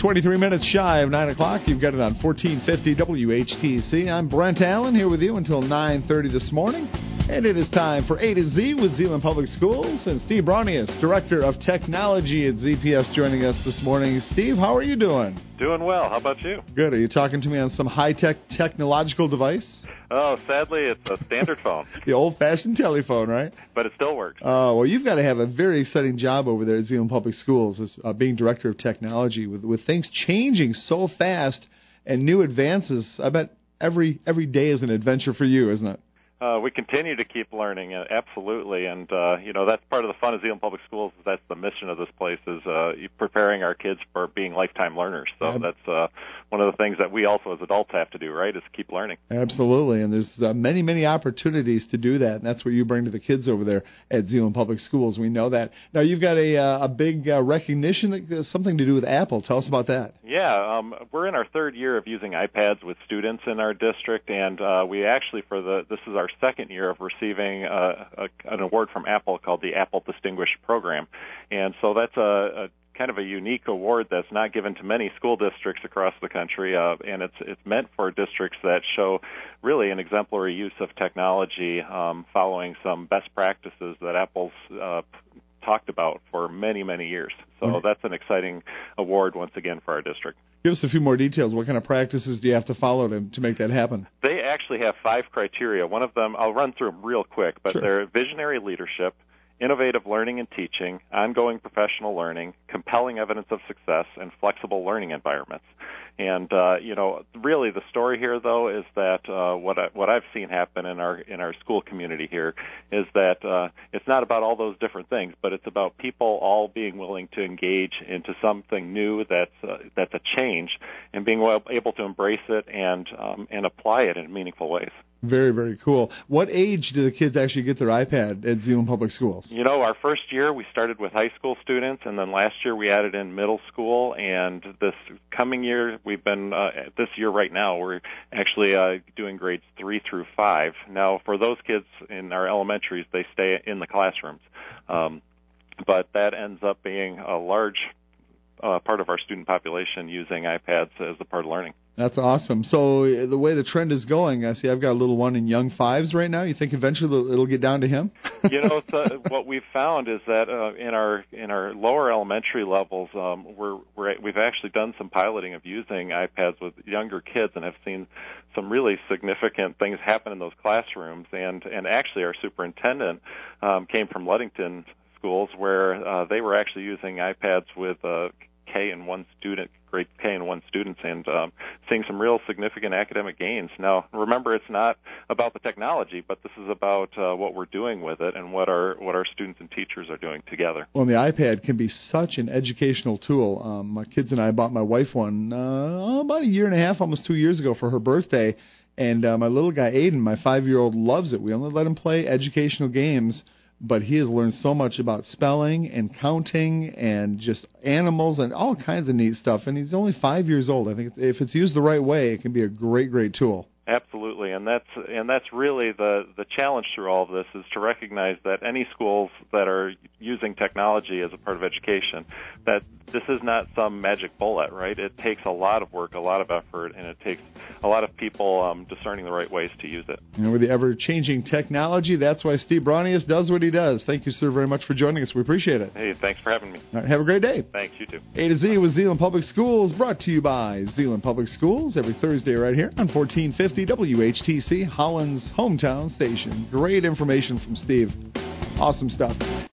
23 minutes shy of 9 o'clock. You've got it on 1450 WHTC. I'm Brent Allen here with you until 9:30 this morning. And it is time for A to Z with Zeeland Public Schools. And Steve Bronius, Director of Technology at ZPS, joining us this morning. Steve, how are you doing? Doing well. How about you? Good. Are you talking to me on some high-tech technological device? Oh, sadly, it's a standard phone. The old-fashioned telephone, right? But it still works. Well, you've got to have a very exciting job over there at Zeeland Public Schools as being Director of Technology with things changing so fast and new advances. I bet every day is an adventure for you, isn't it? We continue to keep learning, absolutely, and that's part of the fun of Zeeland Public Schools. That's the mission of this place is preparing our kids for being lifetime learners. So that's one of the things that we also as adults have to do, right, is keep learning. Absolutely, and there's many opportunities to do that, and that's what you bring to the kids over there at Zeeland Public Schools. We know that. Now, you've got a big recognition that has something to do with Apple. Tell us about that. Yeah, we're in our third year of using iPads with students in our district, and we actually, this is our second year of receiving an award from Apple called the Apple Distinguished Program. And so that's a kind of a unique award that's not given to many school districts across the country, and it's meant for districts that show really an exemplary use of technology, following some best practices that Apple's talked about for many years. So that's an exciting award once again for our district. Give us a few more details. What kind of practices do you have to follow to make that happen? They actually have 5 criteria. One of them, I'll run through them real quick, but Sure. They're visionary leadership, innovative learning and teaching, ongoing professional learning, compelling evidence of success, and flexible learning environments. And really the story here, though, is that what I've seen happen in our school community here is that it's not about all those different things, but it's about people all being willing to engage into something new that's a change, and being able to embrace it and apply it in meaningful ways. Very cool. What age do the kids actually get their iPad at Zeeland Public Schools? Our first year we started with high school students, and then last year we added in middle school, and this coming year we've been, this year right now, we're actually doing grades 3 through 5. Now, for those kids in our elementaries, they stay in the classrooms. But that ends up being a large part of our student population using iPads as a part of learning. That's awesome. So the way the trend is going, I see I've got a little one in young 5s right now. You think eventually it'll get down to him? So what we've found is that in our lower elementary levels, we've actually done some piloting of using iPads with younger kids, and have seen some really significant things happen in those classrooms. And actually, our superintendent came from Ludington schools, where they were actually using iPads with grade K and 1 students, and seeing some real significant academic gains. Now, remember, it's not about the technology, but this is about what we're doing with it and what our students and teachers are doing together. Well, the iPad can be such an educational tool. My kids and I bought my wife one about a year and a half, almost 2 years ago for her birthday, and my little guy, Aiden, my 5-year-old, loves it. We only let him play educational games, but he has learned so much about spelling and counting and just animals and all kinds of neat stuff. And he's only 5 years old. I think if it's used the right way, it can be a great tool. Absolutely, and that's really the challenge through all of this, is to recognize that any schools that are using technology as a part of education, that this is not some magic bullet, right? It takes a lot of work, a lot of effort, and it takes a lot of people discerning the right ways to use it. And with the ever-changing technology, that's why Steve Bronius does what he does. Thank you, sir, very much for joining us. We appreciate it. Hey, thanks for having me. All right, have a great day. Thanks, you too. A to Z with Zeeland Public Schools, brought to you by Zeeland Public Schools every Thursday right here on 1450 WHTC, Holland's hometown station. Great information from Steve. Awesome stuff.